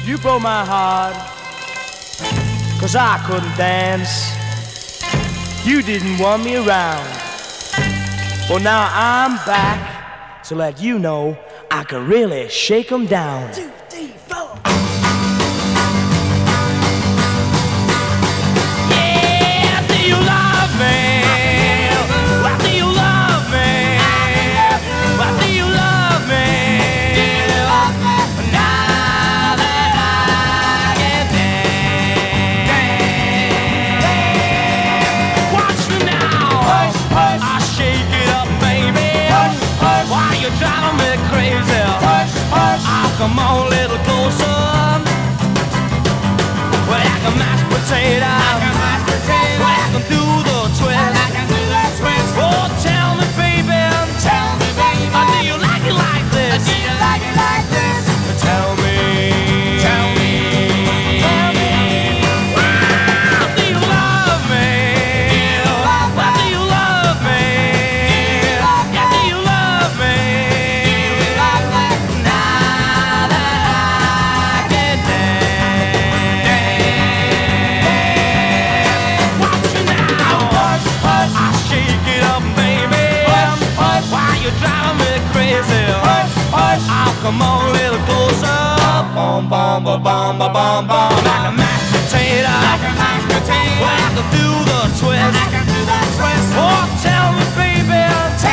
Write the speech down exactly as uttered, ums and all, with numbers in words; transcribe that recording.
You broke my heart, 'cause I couldn't dance. You didn't want me around. Well, now I'm back to let you know I can really shake 'em down. Two, three, four. Yeah, do you love me? Why do you love me? Why do you love me? Now that I can dance. Watch me now. Hush, hush. I shake it up, baby. Hush, hush. Why you driving me crazy? Hush, hush. Oh, come on, a little closer. Well, I can mash potato. I can mash potato. Well, I can do the twist. I can do the twist. Oh, tell me, baby. Tell me, baby. Oh, do you like it like this? Do you like it like this? Tell me. Tell me. Tell me. Wow, do you love me? Why do you love me? Yeah, do you love me? Now that I can dance. Watch me now. Hush, hush. I shake it up, baby. Hush, hush. Why you driving me crazy? Hush, hush. Oh, come on, a little closer. Bum, bum, ba, bum, ba, bum, bum. Like a mashed potato. Like a mashed potato. Well, I can do the twist. I can do the twist. Oh, tell me, baby.